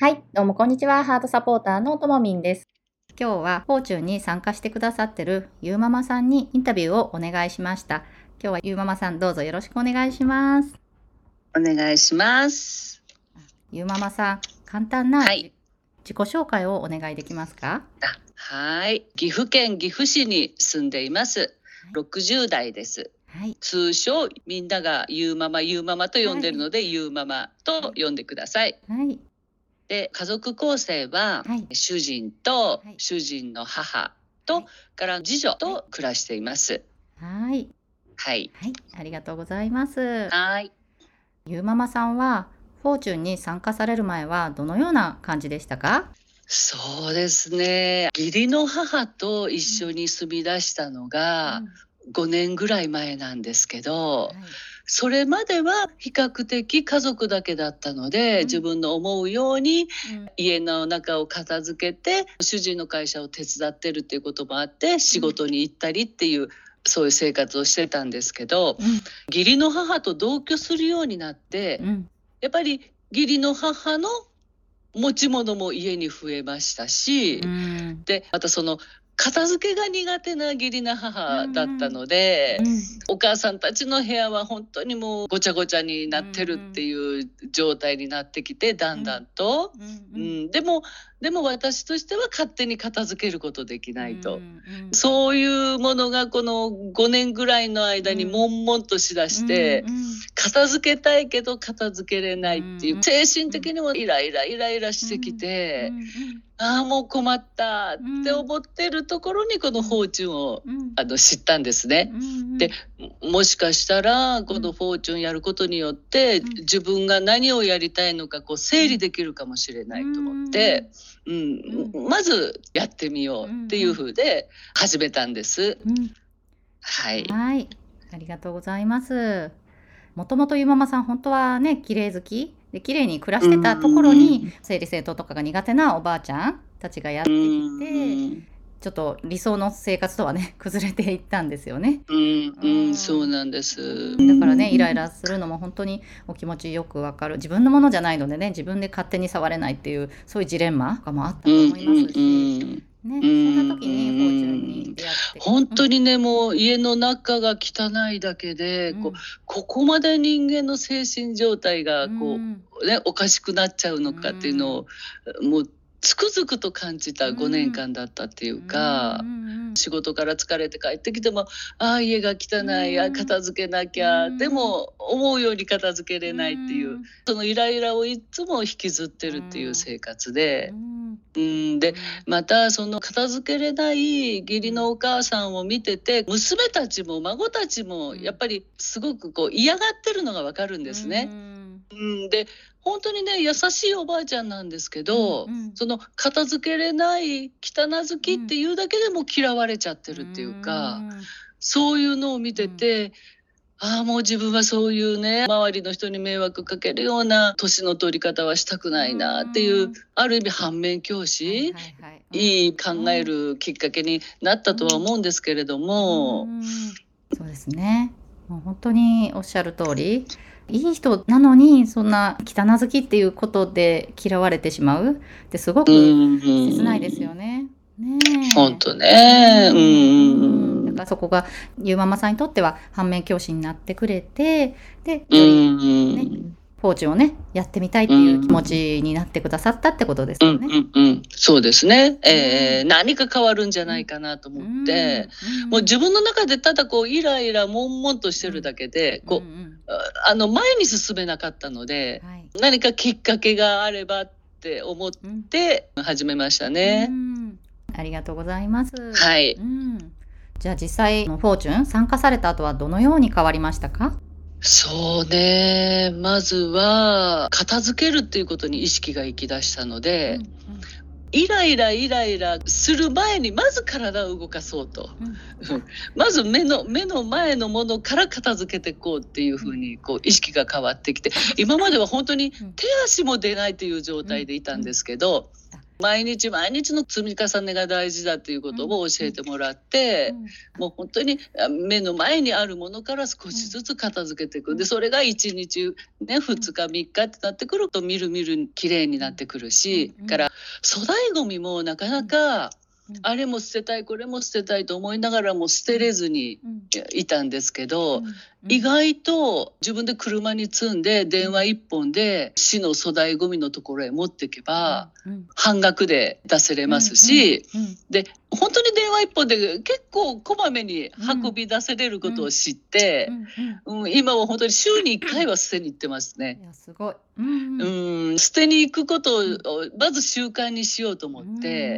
はい、どうもこんにちは。ハートサポーターのともみんです。今日はフォーチュンに参加してくださってるゆうママさんにインタビューをお願いしました。今日はゆうママさんどうぞよろしくお願いします。 お願いします。 ゆうママさん、簡単な、 はい、 自己紹介をお願いできますか？ はい、岐阜県岐阜市に住んでいます。60代です。 はい、 通称みんながゆうママと呼んでるので、ゆうママと呼んでください。 はい、 で、家族構成は、 はい、 主人とはい主人の母と、 はいから次女と暮らしています。 はい、 はい、 はい、ありがとうございます。 はい。 ゆうママさんはフォーチュンに参加される前はどのような感じでしたか？ そうですね。義理の母と一緒に住み出したのが5年ぐらい前なんですけど、 はい、 それまでは比較的家族だけだったので、自分の思うように家の中を片付けて、主人の会社を手伝ってるっていうこともあって、仕事に行ったりっていう、そういう生活をしてたんですけど、義理の母と同居するようになって、やっぱり義理の母の持ち物も家に増えましたし、でまたその片付けが苦手な義理な母だったので、お母さんたちの部屋は本当にもうごちゃごちゃになってるっていう状態になってきて、だんだんと、でも私としては勝手に片付けることできないと、そういうものがこの5年ぐらいの間に悶々としだして、片付けたいけど片付けれないっていう、精神的にもイライラしてきて、ああもう困ったって思ってるところにこのフォーチュンを、知ったんですね。でもしかしたらこのフォーチュンやることによって、自分が何をやりたいのかこう整理できるかもしれないと思って、まずやってみようっていう風で始めたんです。はい、 はい、ありがとうございます。もともとゆママさん本当はね、綺麗好きで綺麗に暮らしてたところに、整理整頓とかが苦手なおばあちゃんたちがやってきて、ちょっと理想の生活とはね崩れていったんですよね。 そうなんです。 だからね、イライラするのも本当にお気持ちよくわかる。自分のものじゃないのでね、自分で勝手に触れないっていうそういうジレンマとかもあったと思いますし、ね、そんな時にフォーチュンに出会って、 本当にね、もう家の中が汚いだけで、ここまで人間の精神状態がおかしくなっちゃうのかっていうのを、もうつくづくと感じた5年間だったっていうか、仕事から疲れて帰ってきても、家が汚い、片付けなきゃ、でも思うように片付けれないっていう、そのイライラをいつも引きずってるっていう生活で、でまたその片付けれない義理のお母さんを見てて、娘たちも孫たちもやっぱりすごく嫌がってるのがわかるんですね。で本当にね、優しいおばあちゃんなんですけど、その片付けれない汚ずきっていうだけでも嫌われちゃってるっていうか、そういうのを見てて、もう自分はそういうね、周りの人に迷惑かけるような年の取り方はしたくないなっていう、ある意味反面教師、いい考えるきっかけになったとは思うんですけれども。 そうですね。もう本当におっしゃる通り、いい人なのにそんな汚ずきっていうことで嫌われてしまうってすごく切ないですよね。 本当ね。 だからそこがゆうママさんにとっては反面教師になってくれて、でよりね、フォーチュンをねやってみたいっていう気持ちになってくださったってことですよね。 そうですね。何か変わるんじゃないかなと思って、もう自分の中でただイライラ悶々としてるだけで、前に進めなかったので、何かきっかけがあればって思って始めましたね。 ありがとうございます。 はい。 じゃあ実際フォーチュン参加された後はどのように変わりましたか？ そうね、まずは片付けるっていうことに意識が行き出したので、イライラする前にまず体を動かそうと、まず目の前のものから片付けていこうっていうふうに意識が変わってきて、今までは本当に手足も出ないという状態でいたんですけど、 毎日毎日の積み重ねが大事だということを教えてもらって、もう本当に目の前にあるものから少しずつ片付けていく。でそれが1日ね2日3日ってなってくるとみるみる綺麗になってくるし、から粗大ごみもなかなかあれも捨てたいこれも捨てたいと思いながらも捨てれずにいたんですけど、意外と自分で車に積んで電話一本で市の粗大ごみのところへ持っていけば半額で出せれますし、で本当に電話一本で結構こまめに運び出せれることを知って、今は本当に週に1回は捨てに行ってますね。 いやすごい。 捨てに行くことをまず習慣にしようと思って、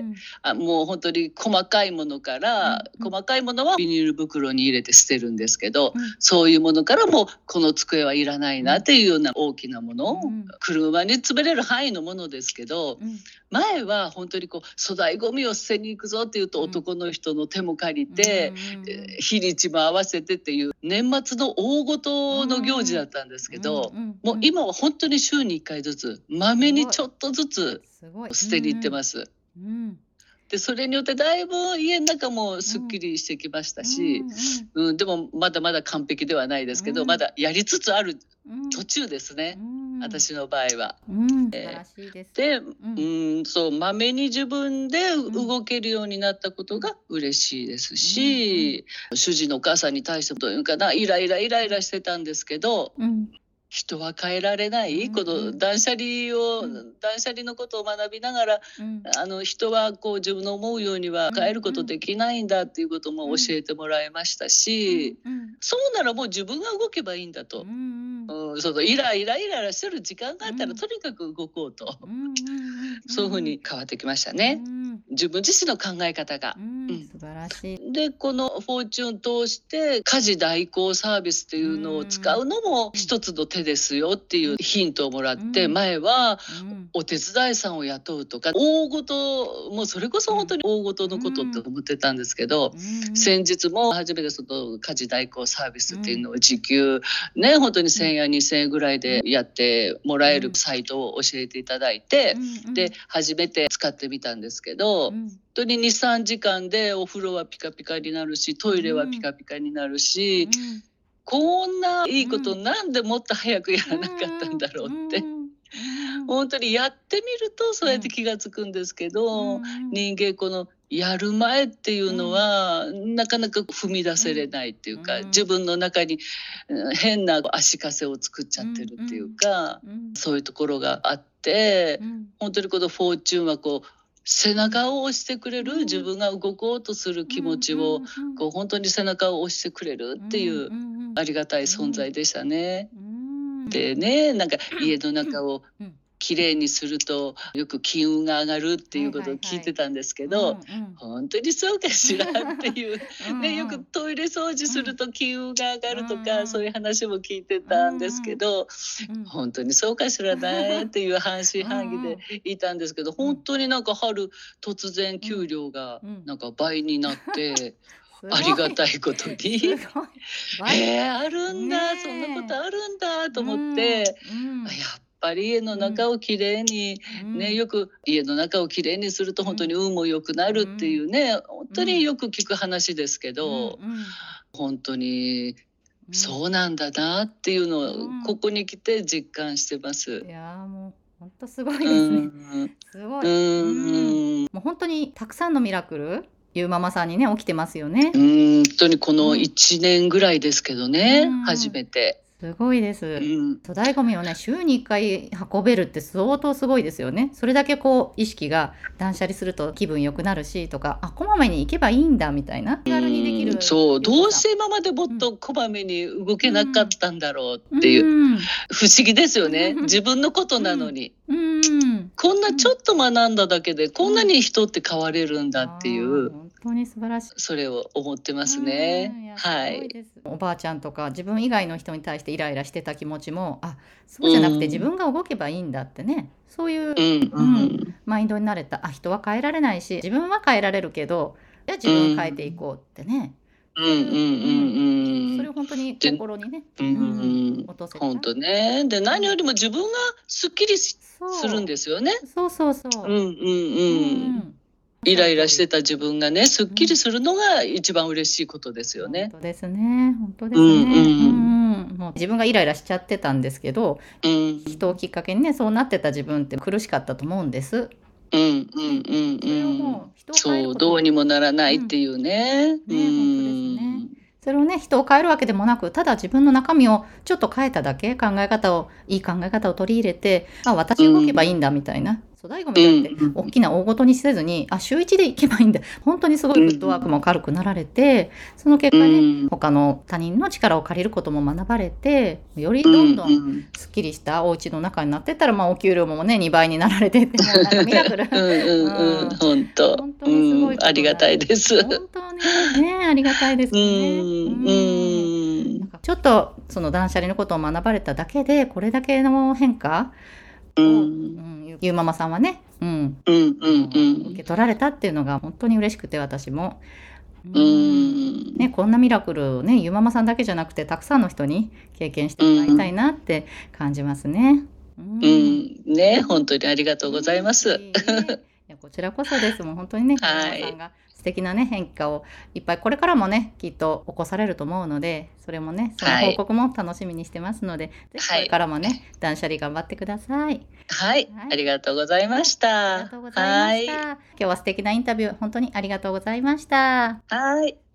もう本当に細かいものから、細かいものはビニール袋に入れて捨てるんですけど、そういうものからもこの机はいらないなっていうような大きなもの、車に詰めれる範囲のものですけど、前は本当にこう粗大ごみを捨てに行くぞっていうと男の人の手も借りて、日にちも合わせてっていう年末の大ごとの行事だったんですけど、もう今は本当に週に1回ずつまめにちょっとずつ捨てに行ってます。でそれによってだいぶ家の中もすっきりしてきましたし、でもまだまだ完璧ではないですけど、まだやりつつある途中ですね、私の場合は。 素晴らしいです。 で、そうまめに自分で動けるようになったことが嬉しいですし、主人のお母さんに対してというかな、イライラしてたんですけど、人は変えられない、この断捨離のことを学びながら、人はこう自分の思うようには変えることできないんだっていうことも教えてもらいましたし、そうならもう自分が動けばいいんだと、イライラしてる時間があったらとにかく動こうと、そういうふうに変わってきましたね、自分自身の考え方が。 素晴らしい。 でこのフォーチュン通して家事代行サービスっていうのを使うのも一つの手ですよっていうヒントをもらって、前はお手伝いさんを雇うとか大ごと、もうそれこそ本当に大ごとのことって思ってたんですけど、先日も初めてその家事代行サービスっていうのを時給ね本当に1,000円や2,000円ぐらいでやってもらえるサイトを教えていただいて、で初めて使ってみたんですけど、本当に 2,3 時間でお風呂はピカピカになるし、トイレはピカピカになるし、こんないいことなんでもっと早くやらなかったんだろうって、本当にやってみるとそうやって気がつくんですけど、人間このやる前っていうのはなかなか踏み出せれないっていうか、自分の中に変な足かせを作っちゃってるっていうか、そういうところがあって、本当にこのフォーチュンはこう背中を押してくれる、自分が動こうとする気持ちをこう本当に背中を押してくれるっていうありがたい存在でしたね。でね、なんか家の中をきれいにするとよく金運が上がるっていうことを聞いてたんですけど、本当にそうかしらっていうね、よくトイレ掃除すると金運が上がるとか、そういう話も聞いてたんですけど、本当にそうかしらねっていう半信半疑でいたんですけど、本当になんか春突然給料がなんか倍になって、ありがたいことにあるんだ、そんなことあるんだと思って、やっぱり家の中をきれいにね、よく家の中をきれいにすると本当に運も良くなるっていうね、本当によく聞く話ですけど、本当にそうなんだなっていうのをここに来て実感してます。 いやもう本当すごいですね。すごい。もう本当にたくさんのミラクルゆうママさんにね起きてますよね。 本当にこの1年ぐらいですけどね、初めて。 すごいです。粗大ごみをね週に1回運べるって相当すごいですよね。それだけこう意識が断捨離すると気分良くなるしとか、こまめに行けばいいんだみたいな、気軽にできる。 そう、どうして今までもっとこまめに動けなかったんだろうっていう、不思議ですよね。自分のことなのに。こんなちょっと学んだだけでこんなに人って変われるんだっていう、 本当に素晴らしい。 それを思ってますね。はい。 おばあちゃんとか自分以外の人に対してイライラしてた気持ちも、そうじゃなくて自分が動けばいいんだってね、そういうマインドになれた。人は変えられないし自分は変えられるけど、じゃあ自分を変えていこうってね、そういそれを本当に心にね、落とせた。 本当ね。で、何よりも自分がすっきりするんですよね。 そうそうそう。 イライラしてた自分がね、すっきりするのが一番嬉しいことですよね。 本当ですね。本当ですね。もう自分がイライラしちゃってたんですけど、人をきっかけにね、そうなってた自分って苦しかったと思うんです。 そう、どうにもならないっていうね。 本当ですね。それをね、人を変えるわけでもなく、ただ自分の中身をちょっと変えただけ、いい考え方を取り入れて、私動けばいいんだみたいな。粗大ごみだって大きな大ごとにせずに、週1で行けばいいんだ。本当にすごいフットワークも軽くなられて、その結果ね、他の他人の力を借りることも学ばれて、よりどんどんすっきりしたお家の中になってったら、お給料もね、2倍になられてって、もうなんかミラクル。 本当にすごい。ありがたいです。 本当ね、ありがたいですね。なんかちょっとその断捨離のことを学ばれただけで、これだけの変化を、ゆうママさんはね、受け取られたっていうのが本当に嬉しくて、私も。ね、こんなミラクルをね、ゆうママさんだけじゃなくて、たくさんの人に経験してもらいたいなって感じますね。 ね、本当にありがとうございます。 こちらこそです。もう本当にね、ゆうママさんが素敵なね、変化をいっぱいこれからもね、きっと起こされると思うので、それもね、その報告も楽しみにしてますので、ぜひこれからもね、断捨離頑張ってください。 はい、ありがとうございました。 ありがとうございました。今日は素敵なインタビュー、本当にありがとうございました。 はい。